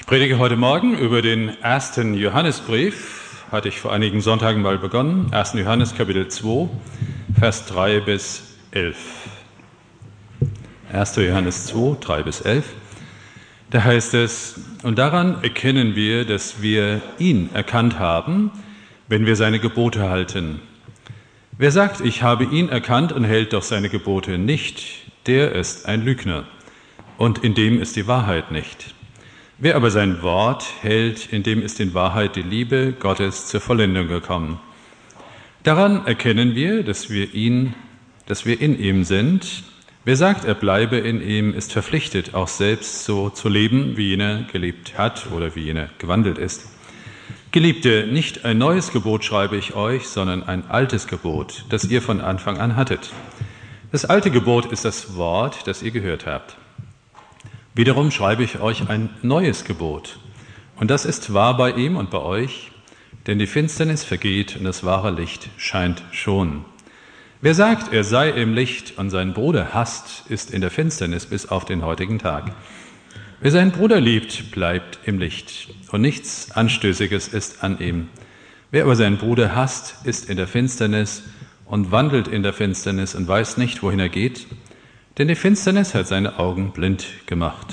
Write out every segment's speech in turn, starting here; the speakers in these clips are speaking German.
Ich predige heute Morgen über den 1. Johannesbrief, hatte ich vor einigen Sonntagen mal begonnen, 1. Johannes Kapitel 2, Vers 3 bis 11. 1. Johannes 2, 3 bis 11. Da heißt es: Und daran erkennen wir, dass wir ihn erkannt haben, wenn wir seine Gebote halten. Wer sagt, ich habe ihn erkannt und hält doch seine Gebote nicht, der ist ein Lügner, und in dem ist die Wahrheit nicht. Wer aber sein Wort hält, in dem ist in Wahrheit die Liebe Gottes zur Vollendung gekommen. Daran erkennen wir, dass wir in ihm sind. Wer sagt, er bleibe in ihm, ist verpflichtet, auch selbst so zu leben, wie jener gelebt hat oder wie jener gewandelt ist. Geliebte, nicht ein neues Gebot schreibe ich euch, sondern ein altes Gebot, das ihr von Anfang an hattet. Das alte Gebot ist das Wort, das ihr gehört habt. Wiederum schreibe ich euch ein neues Gebot. Und das ist wahr bei ihm und bei euch, denn die Finsternis vergeht und das wahre Licht scheint schon. Wer sagt, er sei im Licht und seinen Bruder hasst, ist in der Finsternis bis auf den heutigen Tag. Wer seinen Bruder liebt, bleibt im Licht und nichts Anstößiges ist an ihm. Wer aber seinen Bruder hasst, ist in der Finsternis und wandelt in der Finsternis und weiß nicht, wohin er geht, denn die Finsternis hat seine Augen blind gemacht.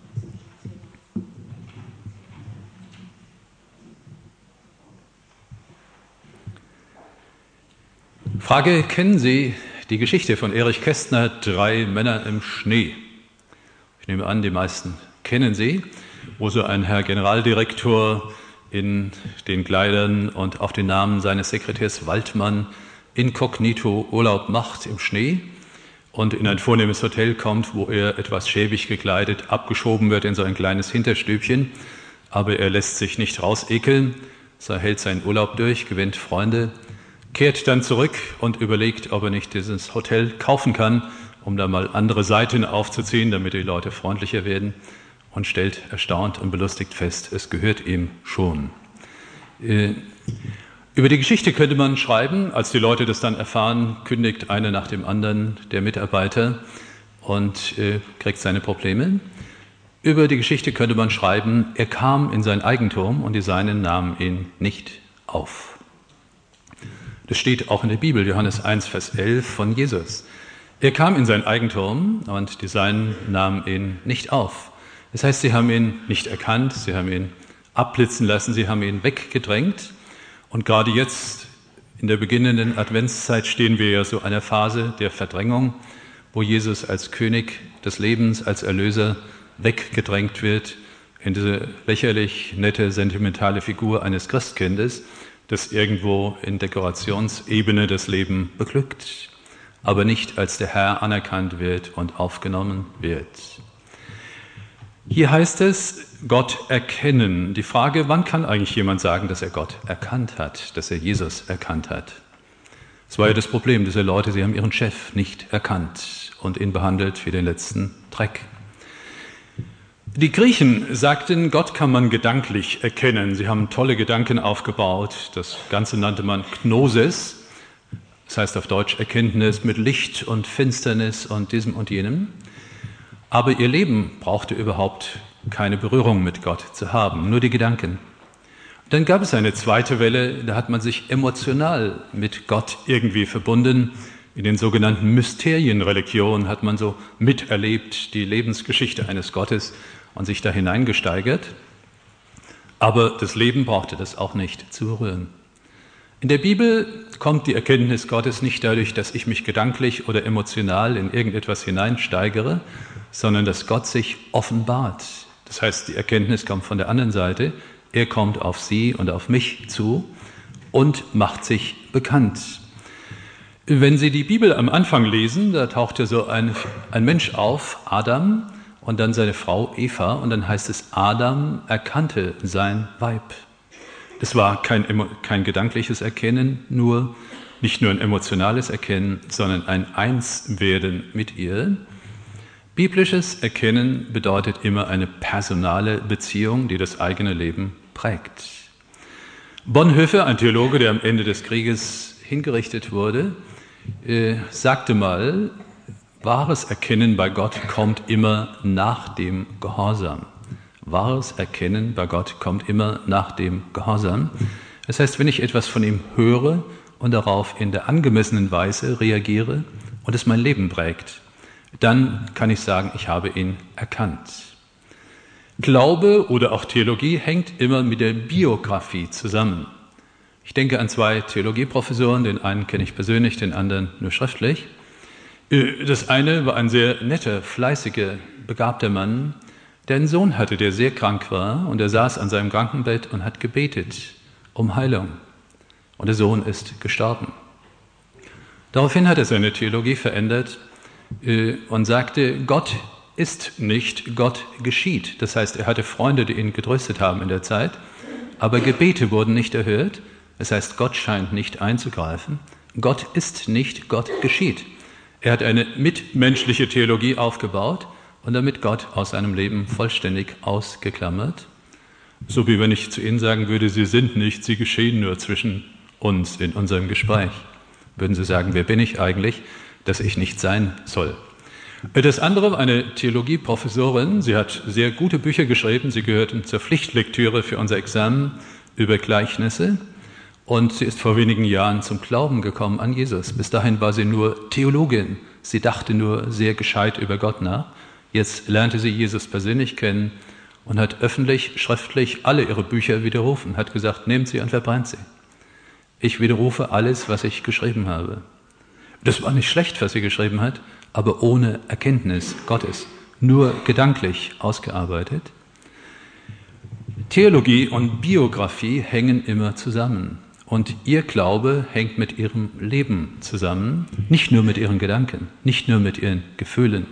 Frage: Kennen Sie die Geschichte von Erich Kästner, 3 Männer im Schnee? Ich nehme an, die meisten kennen sie, wo so ein Herr Generaldirektor in den Kleidern und auf den Namen seines Sekretärs Waldmann inkognito Urlaub macht im Schnee und in ein vornehmes Hotel kommt, wo er etwas schäbig gekleidet abgeschoben wird in so ein kleines Hinterstübchen. Aber er lässt sich nicht rausekeln, so hält seinen Urlaub durch, gewinnt Freunde, kehrt dann zurück und überlegt, ob er nicht dieses Hotel kaufen kann, um da mal andere Seiten aufzuziehen, damit die Leute freundlicher werden, und stellt erstaunt und belustigt fest, es gehört ihm schon. Über die Geschichte könnte man schreiben, als die Leute das dann erfahren, kündigt einer nach dem anderen der Mitarbeiter und kriegt seine Probleme. Über die Geschichte könnte man schreiben, er kam in sein Eigentum und die Seinen nahmen ihn nicht auf. Das steht auch in der Bibel, Johannes 1, Vers 11 von Jesus. Er kam in sein Eigentum und die Seinen nahmen ihn nicht auf. Das heißt, sie haben ihn nicht erkannt, sie haben ihn abblitzen lassen, sie haben ihn weggedrängt. Und gerade jetzt, in der beginnenden Adventszeit, stehen wir ja so in einer Phase der Verdrängung, wo Jesus als König des Lebens, als Erlöser weggedrängt wird in diese lächerlich nette, sentimentale Figur eines Christkindes, das irgendwo in Dekorationsebene das Leben beglückt, aber nicht als der Herr anerkannt wird und aufgenommen wird. Hier heißt es, Gott erkennen. Die Frage, wann kann eigentlich jemand sagen, dass er Gott erkannt hat, dass er Jesus erkannt hat? Das war ja das Problem dieser Leute, sie haben ihren Chef nicht erkannt und ihn behandelt wie den letzten Dreck. Die Griechen sagten, Gott kann man gedanklich erkennen. Sie haben tolle Gedanken aufgebaut. Das Ganze nannte man Gnosis. Das heißt auf Deutsch Erkenntnis mit Licht und Finsternis und diesem und jenem. Aber ihr Leben brauchte überhaupt keine Berührung mit Gott zu haben, nur die Gedanken. Dann gab es eine zweite Welle, da hat man sich emotional mit Gott irgendwie verbunden. In den sogenannten Mysterienreligionen hat man so miterlebt die Lebensgeschichte eines Gottes und sich da hineingesteigert. Aber das Leben brauchte das auch nicht zu berühren. In der Bibel kommt die Erkenntnis Gottes nicht dadurch, dass ich mich gedanklich oder emotional in irgendetwas hineinsteigere, sondern dass Gott sich offenbart. Das heißt, die Erkenntnis kommt von der anderen Seite. Er kommt auf Sie und auf mich zu und macht sich bekannt. Wenn Sie die Bibel am Anfang lesen, da taucht ja so ein Mensch auf, Adam, und dann seine Frau Eva, und dann heißt es, Adam erkannte sein Weib. Das war kein gedankliches Erkennen, nicht nur ein emotionales Erkennen, sondern ein Einswerden mit ihr. Biblisches Erkennen bedeutet immer eine personale Beziehung, die das eigene Leben prägt. Bonhoeffer, ein Theologe, der am Ende des Krieges hingerichtet wurde, sagte mal, wahres Erkennen bei Gott kommt immer nach dem Gehorsam. Wahres Erkennen bei Gott kommt immer nach dem Gehorsam. Das heißt, wenn ich etwas von ihm höre und darauf in der angemessenen Weise reagiere und es mein Leben prägt, dann kann ich sagen, ich habe ihn erkannt. Glaube oder auch Theologie hängt immer mit der Biografie zusammen. Ich denke an 2 Theologieprofessoren, den einen kenne ich persönlich, den anderen nur schriftlich. Das eine war ein sehr netter, fleißiger, begabter Mann, der einen Sohn hatte, der sehr krank war, und er saß an seinem Krankenbett und hat gebetet um Heilung. Und der Sohn ist gestorben. Daraufhin hat er seine Theologie verändert und sagte, Gott ist nicht, Gott geschieht. Das heißt, er hatte Freunde, die ihn getröstet haben in der Zeit, aber Gebete wurden nicht erhört. Das heißt, Gott scheint nicht einzugreifen. Gott ist nicht, Gott geschieht. Er hat eine mitmenschliche Theologie aufgebaut und damit Gott aus seinem Leben vollständig ausgeklammert. So wie wenn ich zu Ihnen sagen würde, Sie sind nicht, Sie geschehen nur zwischen uns in unserem Gespräch. Würden Sie sagen, wer bin ich eigentlich, dass ich nicht sein soll? Das andere war eine Theologieprofessorin. Sie hat sehr gute Bücher geschrieben. Sie gehörten zur Pflichtlektüre für unser Examen über Gleichnisse. Und sie ist vor wenigen Jahren zum Glauben gekommen an Jesus. Bis dahin war sie nur Theologin. Sie dachte nur sehr gescheit über Gott nach. Jetzt lernte sie Jesus persönlich kennen und hat öffentlich, schriftlich alle ihre Bücher widerrufen. Hat gesagt, nehmt sie und verbrennt sie. Ich widerrufe alles, was ich geschrieben habe. Das war nicht schlecht, was sie geschrieben hat, aber ohne Erkenntnis Gottes, nur gedanklich ausgearbeitet. Theologie und Biografie hängen immer zusammen. Und ihr Glaube hängt mit ihrem Leben zusammen, nicht nur mit ihren Gedanken, nicht nur mit ihren Gefühlen.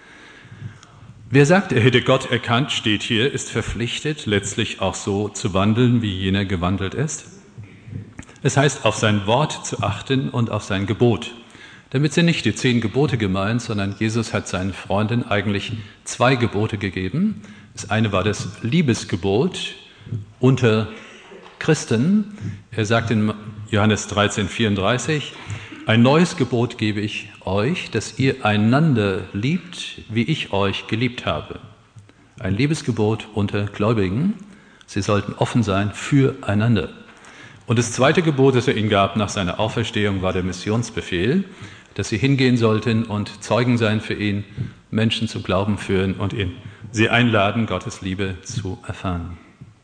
Wer sagt, er hätte Gott erkannt, steht hier, ist verpflichtet, letztlich auch so zu wandeln, wie jener gewandelt ist. Es heißt, auf sein Wort zu achten und auf sein Gebot. Damit sind nicht die 10 Gebote gemeint, sondern Jesus hat seinen Freunden eigentlich 2 Gebote gegeben. Das eine war das Liebesgebot unter Christen. Er sagt in Johannes 13,34, ein neues Gebot gebe ich euch, dass ihr einander liebt, wie ich euch geliebt habe. Ein Liebesgebot unter Gläubigen. Sie sollten offen sein füreinander. Und das zweite Gebot, das er ihnen gab nach seiner Auferstehung, war der Missionsbefehl, dass sie hingehen sollten und Zeugen sein für ihn, Menschen zum Glauben führen und sie einladen, Gottes Liebe zu erfahren.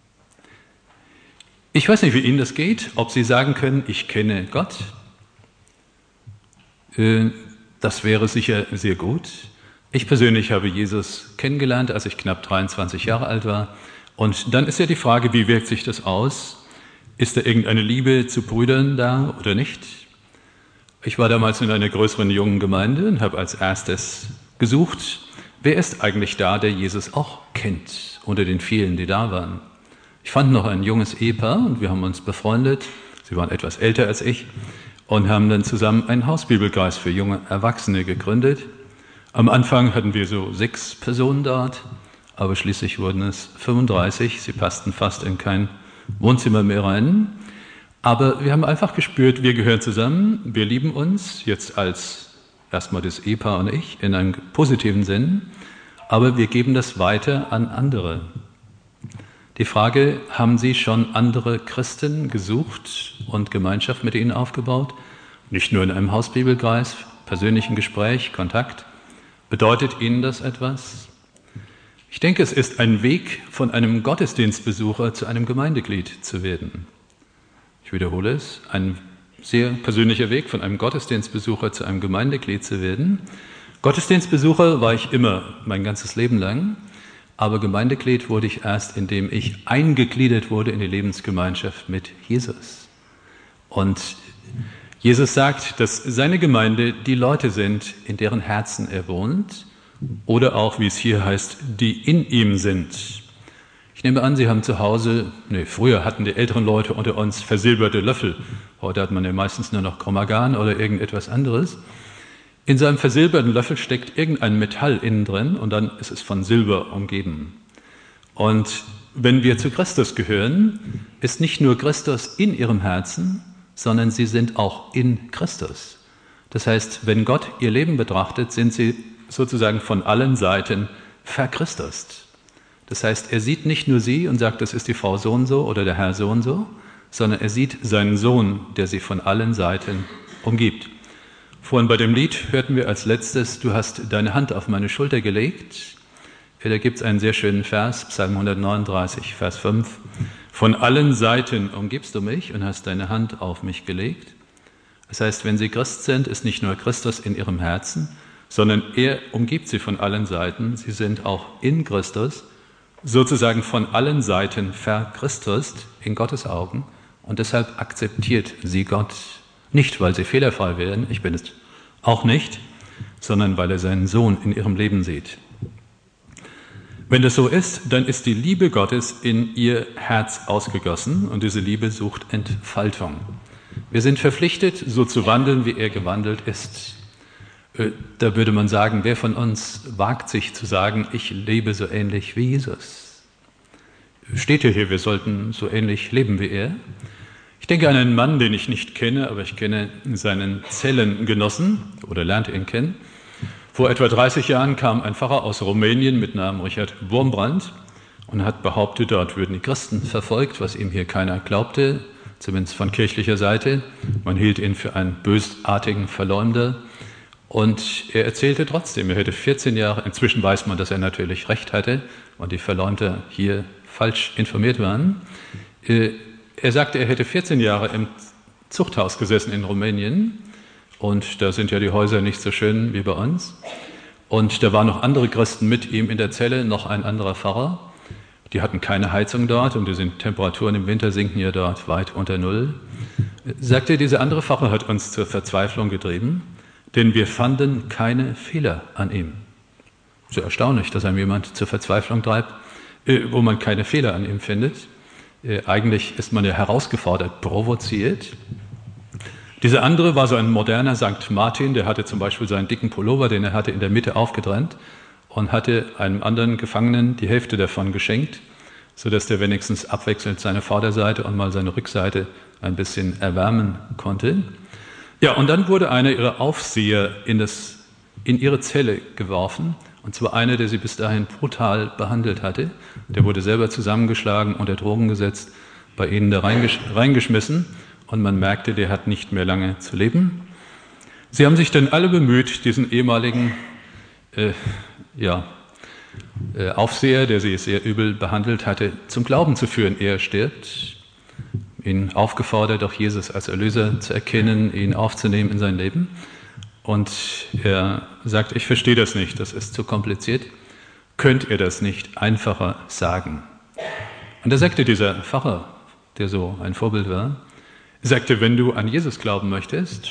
Ich weiß nicht, wie Ihnen das geht, ob Sie sagen können, ich kenne Gott. Das wäre sicher sehr gut. Ich persönlich habe Jesus kennengelernt, als ich knapp 23 Jahre alt war. Und dann ist ja die Frage, wie wirkt sich das aus? Ist da irgendeine Liebe zu Brüdern da oder nicht? Ich war damals in einer größeren jungen Gemeinde und habe als erstes gesucht, wer ist eigentlich da, der Jesus auch kennt, unter den vielen, die da waren. Ich fand noch ein junges Ehepaar und wir haben uns befreundet. Sie waren etwas älter als ich und haben dann zusammen einen Hausbibelkreis für junge Erwachsene gegründet. Am Anfang hatten wir so 6 Personen dort, aber schließlich wurden es 35. Sie passten fast in kein Wohnzimmer mehr rein. Aber wir haben einfach gespürt, wir gehören zusammen, wir lieben uns, jetzt als erstmal das Ehepaar und ich, in einem positiven Sinn, aber wir geben das weiter an andere. Die Frage, haben Sie schon andere Christen gesucht und Gemeinschaft mit ihnen aufgebaut? Nicht nur in einem Hausbibelkreis, persönlichen Gespräch, Kontakt. Bedeutet Ihnen das etwas? Ich denke, es ist ein Weg, von einem Gottesdienstbesucher zu einem Gemeindeglied zu werden. Ich wiederhole es, ein sehr persönlicher Weg, von einem Gottesdienstbesucher zu einem Gemeindeglied zu werden. Gottesdienstbesucher war ich immer, mein ganzes Leben lang. Aber Gemeindeglied wurde ich erst, indem ich eingegliedert wurde in die Lebensgemeinschaft mit Jesus. Und Jesus sagt, dass seine Gemeinde die Leute sind, in deren Herzen er wohnt, oder auch, wie es hier heißt, die in ihm sind. Ich nehme an, Sie haben zu Hause, früher hatten die älteren Leute unter uns versilberte Löffel. Heute hat man ja meistens nur noch Chromagan oder irgendetwas anderes. In seinem versilberten Löffel steckt irgendein Metall innen drin und dann ist es von Silber umgeben. Und wenn wir zu Christus gehören, ist nicht nur Christus in ihrem Herzen, sondern sie sind auch in Christus. Das heißt, wenn Gott ihr Leben betrachtet, sind sie sozusagen von allen Seiten verchristust. Das heißt, er sieht nicht nur sie und sagt, das ist die Frau so und so oder der Herr so und so, sondern er sieht seinen Sohn, der sie von allen Seiten umgibt. Vorhin bei dem Lied hörten wir als letztes, du hast deine Hand auf meine Schulter gelegt. Da gibt es einen sehr schönen Vers, Psalm 139, Vers 5. Von allen Seiten umgibst du mich und hast deine Hand auf mich gelegt. Das heißt, wenn sie Christ sind, ist nicht nur Christus in ihrem Herzen, sondern er umgibt sie von allen Seiten. Sie sind auch in Christus, sozusagen von allen Seiten verchristust in Gottes Augen. Und deshalb akzeptiert sie Gott. Nicht, weil sie fehlerfrei werden, ich bin es auch nicht, sondern weil er seinen Sohn in ihrem Leben sieht. Wenn das so ist, dann ist die Liebe Gottes in ihr Herz ausgegossen und diese Liebe sucht Entfaltung. Wir sind verpflichtet, so zu wandeln, wie er gewandelt ist. Da würde man sagen, wer von uns wagt sich zu sagen, ich lebe so ähnlich wie Jesus? Steht ja hier, wir sollten so ähnlich leben wie er. Ich denke an einen Mann, den ich nicht kenne, aber ich kenne seinen Zellengenossen oder lernte ihn kennen. Vor etwa 30 Jahren kam ein Pfarrer aus Rumänien mit Namen Richard Wurmbrand und hat behauptet, dort würden die Christen verfolgt, was ihm hier keiner glaubte, zumindest von kirchlicher Seite. Man hielt ihn für einen bösartigen Verleumder und er erzählte trotzdem, er hätte 14 Jahre, inzwischen weiß man, dass er natürlich recht hatte und die Verleumder hier falsch informiert waren. Er sagte, er hätte 14 Jahre im Zuchthaus gesessen in Rumänien. Und da sind ja die Häuser nicht so schön wie bei uns. Und da waren noch andere Christen mit ihm in der Zelle, noch ein anderer Pfarrer. Die hatten keine Heizung dort und die Temperaturen im Winter sinken ja dort weit unter Null. Sagte, dieser andere Pfarrer hat uns zur Verzweiflung getrieben, denn wir fanden keine Fehler an ihm. So erstaunlich, dass einem jemand zur Verzweiflung treibt, wo man keine Fehler an ihm findet. Eigentlich ist man ja herausgefordert, provoziert. Dieser andere war so ein moderner St. Martin, der hatte zum Beispiel seinen dicken Pullover, den er hatte, in der Mitte aufgetrennt und hatte einem anderen Gefangenen die Hälfte davon geschenkt, sodass der wenigstens abwechselnd seine Vorderseite und mal seine Rückseite ein bisschen erwärmen konnte. Ja, und dann wurde einer ihrer Aufseher in ihre Zelle geworfen, und zwar einer, der sie bis dahin brutal behandelt hatte. Der wurde selber zusammengeschlagen, unter Drogen gesetzt, bei ihnen da reingeschmissen. Und man merkte, der hat nicht mehr lange zu leben. Sie haben sich dann alle bemüht, diesen ehemaligen Aufseher, der sie sehr übel behandelt hatte, zum Glauben zu führen. Er stirbt, ihn aufgefordert, auch Jesus als Erlöser zu erkennen, ihn aufzunehmen in sein Leben. Und er sagt, ich verstehe das nicht, das ist zu kompliziert. Könnt ihr das nicht einfacher sagen? Und da sagte dieser Pfarrer, der so ein Vorbild war, sagte, wenn du an Jesus glauben möchtest,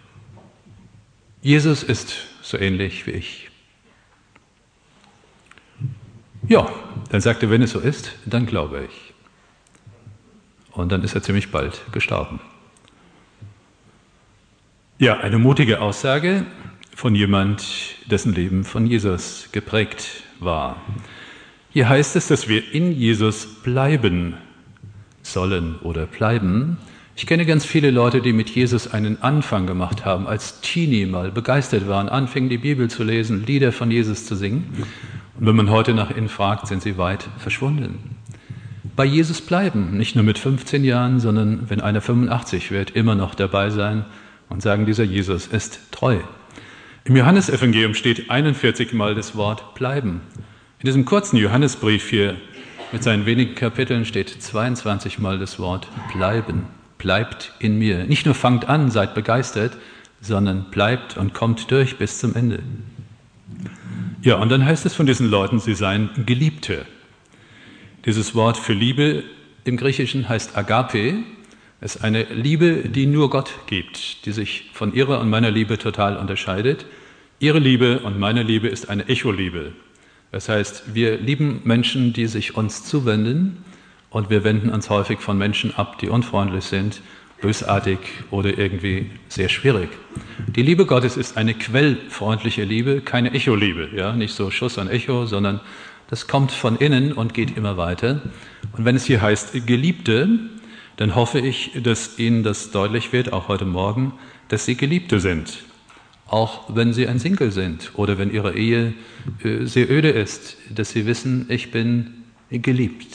Jesus ist so ähnlich wie ich. Ja, dann sagte er, wenn es so ist, dann glaube ich. Und dann ist er ziemlich bald gestorben. Ja, eine mutige Aussage von jemand, dessen Leben von Jesus geprägt war. Hier heißt es, dass wir in Jesus bleiben sollen oder bleiben. Ich kenne ganz viele Leute, die mit Jesus einen Anfang gemacht haben, als Teenie mal begeistert waren, anfingen die Bibel zu lesen, Lieder von Jesus zu singen. Und wenn man heute nach ihnen fragt, sind sie weit verschwunden. Bei Jesus bleiben, nicht nur mit 15 Jahren, sondern wenn einer 85 wird, immer noch dabei sein und sagen, dieser Jesus ist treu. Im Johannesevangelium steht 41 Mal das Wort bleiben. In diesem kurzen Johannesbrief hier mit seinen wenigen Kapiteln steht 22 Mal das Wort bleiben. Bleibt in mir. Nicht nur fangt an, seid begeistert, sondern bleibt und kommt durch bis zum Ende. Ja, und dann heißt es von diesen Leuten, sie seien Geliebte. Dieses Wort für Liebe im Griechischen heißt Agape. Es ist eine Liebe, die nur Gott gibt, die sich von ihrer und meiner Liebe total unterscheidet. Ihre Liebe und meine Liebe ist eine Echoliebe. Das heißt, wir lieben Menschen, die sich uns zuwenden, und wir wenden uns häufig von Menschen ab, die unfreundlich sind, bösartig oder irgendwie sehr schwierig. Die Liebe Gottes ist eine quellfreundliche Liebe, keine Echoliebe. Ja? Nicht so Schuss und Echo, sondern das kommt von innen und geht immer weiter. Und wenn es hier heißt Geliebte, dann hoffe ich, dass Ihnen das deutlich wird, auch heute Morgen, dass Sie Geliebte sind. Auch wenn Sie ein Single sind oder wenn Ihre Ehe sehr öde ist, dass Sie wissen, ich bin geliebt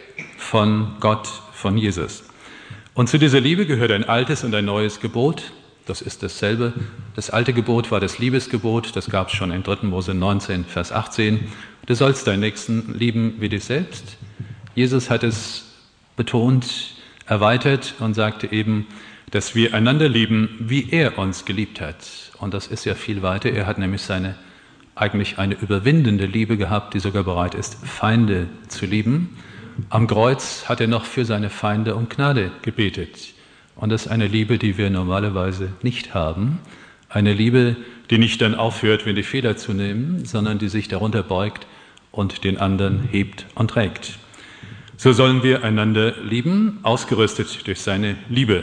von Gott, von Jesus. Und zu dieser Liebe gehört ein altes und ein neues Gebot. Das ist dasselbe. Das alte Gebot war das Liebesgebot. Das gab es schon in 3. Mose 19, Vers 18. Du sollst deinen Nächsten lieben wie dich selbst. Jesus hat es betont, erweitert und sagte eben, dass wir einander lieben, wie er uns geliebt hat. Und das ist ja viel weiter. Er hat nämlich eigentlich eine überwindende Liebe gehabt, die sogar bereit ist, Feinde zu lieben. Am Kreuz hat er noch für seine Feinde um Gnade gebetet. Und das ist eine Liebe, die wir normalerweise nicht haben. Eine Liebe, die nicht dann aufhört, wenn die Fehler zu nehmen, sondern die sich darunter beugt und den anderen hebt und trägt. So sollen wir einander lieben, ausgerüstet durch seine Liebe.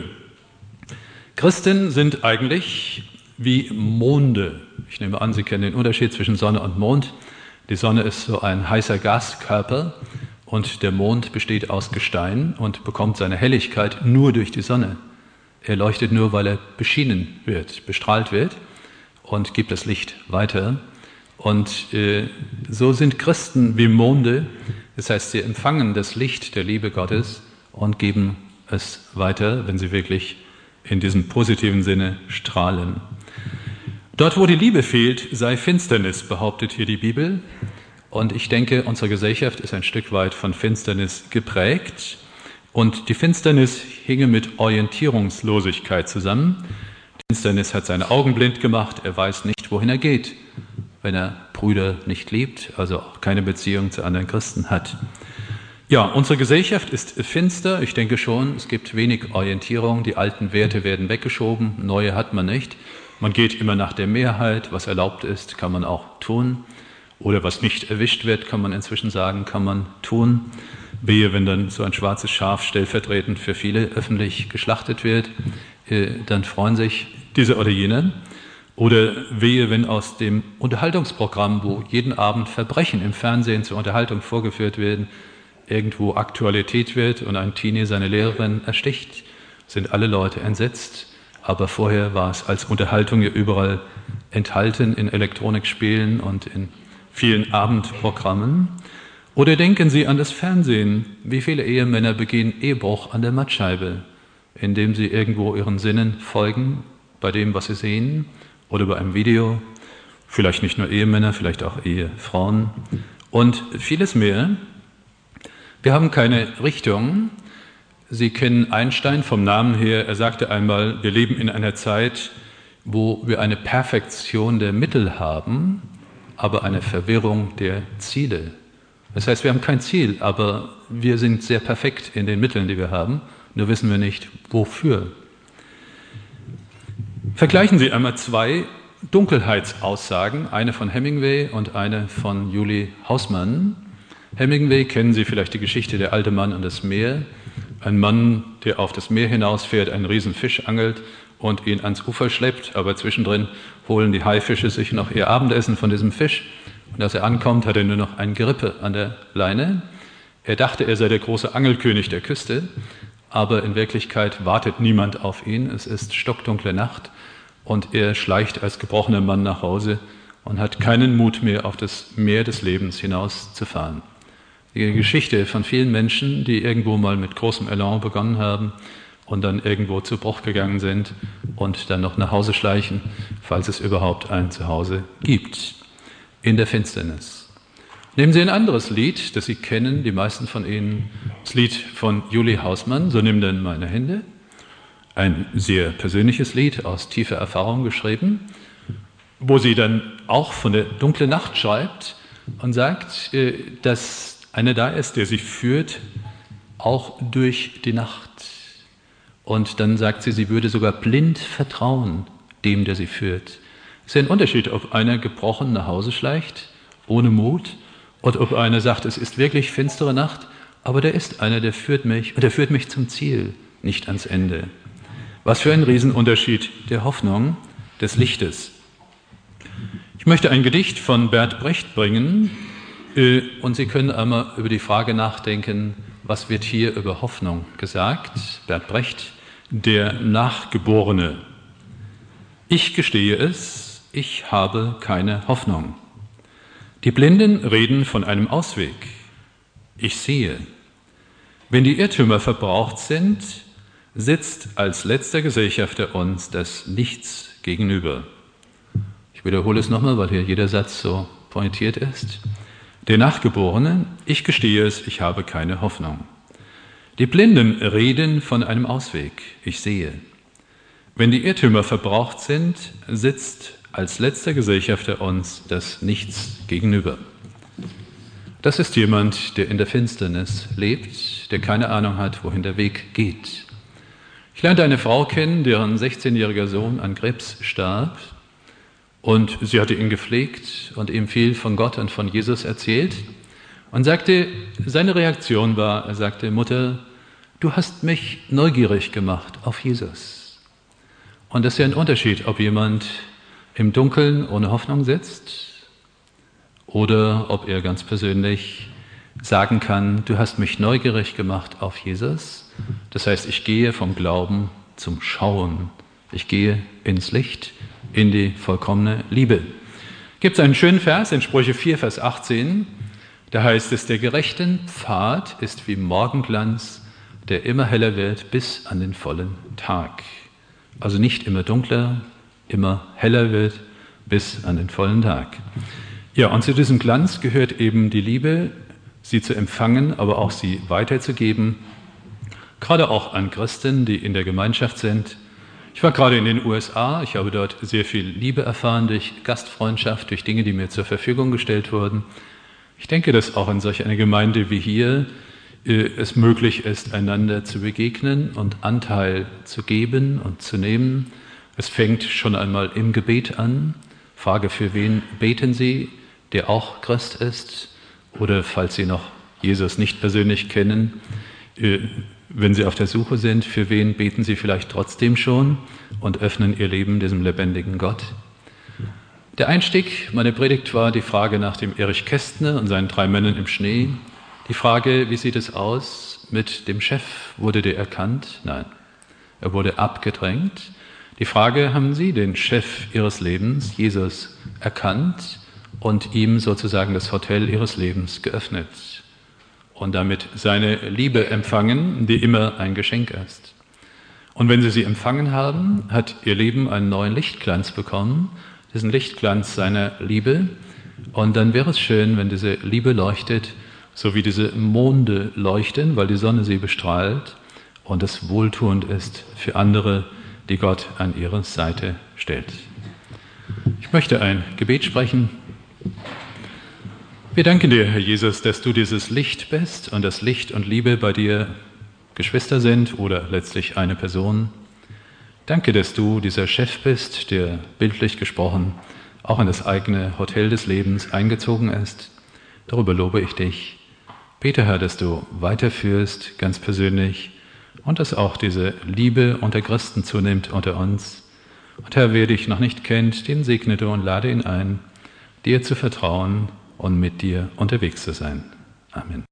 Christen sind eigentlich wie Monde. Ich nehme an, Sie kennen den Unterschied zwischen Sonne und Mond. Die Sonne ist so ein heißer Gaskörper und der Mond besteht aus Gestein und bekommt seine Helligkeit nur durch die Sonne. Er leuchtet nur, weil er beschienen wird, bestrahlt wird und gibt das Licht weiter. Und so sind Christen wie Monde, das heißt, sie empfangen das Licht der Liebe Gottes und geben es weiter, wenn sie wirklich in diesem positiven Sinne strahlen. Dort, wo die Liebe fehlt, sei Finsternis, behauptet hier die Bibel. Und ich denke, unsere Gesellschaft ist ein Stück weit von Finsternis geprägt. Und die Finsternis hinge mit Orientierungslosigkeit zusammen. Die Finsternis hat seine Augen blind gemacht, er weiß nicht, wohin er geht, wenn er Brüder nicht liebt, also auch keine Beziehung zu anderen Christen hat. Ja, unsere Gesellschaft ist finster, ich denke schon, es gibt wenig Orientierung, die alten Werte werden weggeschoben, neue hat man nicht. Man geht immer nach der Mehrheit, was erlaubt ist, kann man auch tun. Oder was nicht erwischt wird, kann man inzwischen sagen, kann man tun. Wehe, wenn dann so ein schwarzes Schaf stellvertretend für viele öffentlich geschlachtet wird, dann freuen sich diese oder jene. Oder wehe, wenn aus dem Unterhaltungsprogramm, wo jeden Abend Verbrechen im Fernsehen zur Unterhaltung vorgeführt werden, irgendwo Aktualität wird und ein Teenie seine Lehrerin ersticht, sind alle Leute entsetzt. Aber vorher war es als Unterhaltung ja überall enthalten in Elektronikspielen und in vielen Abendprogrammen. Oder denken Sie an das Fernsehen. Wie viele Ehemänner begehen Ehebruch an der Mattscheibe, indem sie irgendwo ihren Sinnen folgen, bei dem, was sie sehen, oder bei einem Video. Vielleicht nicht nur Ehemänner, vielleicht auch Ehefrauen und vieles mehr. Wir haben keine Richtung. Sie kennen Einstein vom Namen her. Er sagte einmal, wir leben in einer Zeit, wo wir eine Perfektion der Mittel haben, aber eine Verwirrung der Ziele. Das heißt, wir haben kein Ziel, aber wir sind sehr perfekt in den Mitteln, die wir haben. Nur wissen wir nicht, wofür. Vergleichen Sie einmal zwei Dunkelheitsaussagen, eine von Hemingway und eine von Julie Hausmann. Hemingway kennen Sie vielleicht die Geschichte Der alte Mann und das Meer. Ein Mann, der auf das Meer hinausfährt, einen riesen Fisch angelt und ihn ans Ufer schleppt, aber zwischendrin holen die Haifische sich noch ihr Abendessen von diesem Fisch. Und als er ankommt, hat er nur noch ein Gerippe an der Leine. Er dachte, er sei der große Angelkönig der Küste, aber in Wirklichkeit wartet niemand auf ihn. Es ist stockdunkle Nacht und er schleicht als gebrochener Mann nach Hause und hat keinen Mut mehr, auf das Meer des Lebens hinauszufahren. Die Geschichte von vielen Menschen, die irgendwo mal mit großem Elan begonnen haben und dann irgendwo zu Bruch gegangen sind und dann noch nach Hause schleichen, falls es überhaupt ein Zuhause gibt, in der Finsternis. Nehmen Sie ein anderes Lied, das Sie kennen, die meisten von Ihnen, das Lied von Julie Hausmann, So nimm denn meine Hände, ein sehr persönliches Lied, aus tiefer Erfahrung geschrieben, wo sie dann auch von der dunklen Nacht schreibt und sagt, dass einer da ist, der sie führt, auch durch die Nacht. Und dann sagt sie, sie würde sogar blind vertrauen dem, der sie führt. Es ist ein Unterschied, ob einer gebrochen nach Hause schleicht, ohne Mut, oder ob einer sagt, es ist wirklich finstere Nacht, aber da ist einer, der führt mich, und der führt mich zum Ziel, nicht ans Ende. Was für ein Riesenunterschied der Hoffnung, des Lichtes. Ich möchte ein Gedicht von Bert Brecht bringen, und Sie können einmal über die Frage nachdenken, was wird hier über Hoffnung gesagt? Bert Brecht, der Nachgeborene. Ich gestehe es, ich habe keine Hoffnung. Die Blinden reden von einem Ausweg. ich sehe. Wenn die Irrtümer verbraucht sind, sitzt als letzter Gesellschafter uns das Nichts gegenüber. Ich wiederhole es nochmal, weil hier jeder Satz so pointiert ist. Der Nachgeborene, ich gestehe es, ich habe keine Hoffnung. Die Blinden reden von einem Ausweg, ich sehe. Wenn die Irrtümer verbraucht sind, sitzt als letzter Gesellschafter uns das Nichts gegenüber. Das ist jemand, der in der Finsternis lebt, der keine Ahnung hat, wohin der Weg geht. Ich lernte eine Frau kennen, deren 16-jähriger Sohn an Krebs starb, und sie hatte ihn gepflegt und ihm viel von Gott und von Jesus erzählt und sagte, seine Reaktion war, er sagte, Mutter, du hast mich neugierig gemacht auf Jesus. Und das ist ja ein Unterschied, ob jemand im Dunkeln ohne Hoffnung sitzt oder ob er ganz persönlich sagen kann, du hast mich neugierig gemacht auf Jesus. Das heißt, ich gehe vom Glauben zum Schauen. Ich gehe ins Licht, in die vollkommene Liebe. Gibt es einen schönen Vers in Sprüche 4, Vers 18, da heißt es, der gerechten Pfad ist wie Morgenglanz, der immer heller wird bis an den vollen Tag. Also nicht immer dunkler, immer heller wird bis an den vollen Tag. Ja, und zu diesem Glanz gehört eben die Liebe, sie zu empfangen, aber auch sie weiterzugeben, gerade auch an Christen, die in der Gemeinschaft sind. Ich war gerade in den USA, ich habe dort sehr viel Liebe erfahren durch Gastfreundschaft, durch Dinge, die mir zur Verfügung gestellt wurden. Ich denke, dass auch in solch einer Gemeinde wie hier es möglich ist, einander zu begegnen und Anteil zu geben und zu nehmen. Es fängt schon einmal im Gebet an. Frage, für wen beten Sie, der auch Christ ist? Oder falls Sie noch Jesus nicht persönlich kennen, wenn Sie auf der Suche sind, für wen beten Sie vielleicht trotzdem schon und öffnen Ihr Leben diesem lebendigen Gott? Der Einstieg meiner Predigt war die Frage nach dem Erich Kästner und seinen 3 Männern im Schnee. Die Frage, wie sieht es aus mit dem Chef? Wurde der erkannt? Nein, er wurde abgedrängt. Die Frage, haben Sie den Chef Ihres Lebens, Jesus, erkannt und ihm sozusagen das Hotel Ihres Lebens geöffnet? Und damit seine Liebe empfangen, die immer ein Geschenk ist. Und wenn Sie empfangen haben, hat Ihr Leben einen neuen Lichtglanz bekommen, diesen Lichtglanz seiner Liebe. Und dann wäre es schön, wenn diese Liebe leuchtet, so wie diese Monde leuchten, weil die Sonne sie bestrahlt und es wohltuend ist für andere, die Gott an ihre Seite stellt. Ich möchte ein Gebet sprechen. Wir danken dir, Herr Jesus, dass du dieses Licht bist und dass Licht und Liebe bei dir Geschwister sind oder letztlich eine Person. Danke, dass du dieser Chef bist, der bildlich gesprochen auch in das eigene Hotel des Lebens eingezogen ist. Darüber lobe ich dich. Bete, Herr, dass du weiterführst, ganz persönlich, und dass auch diese Liebe unter Christen zunimmt unter uns. Und Herr, wer dich noch nicht kennt, den segne du und lade ihn ein, dir zu vertrauen und mit dir unterwegs zu sein. Amen.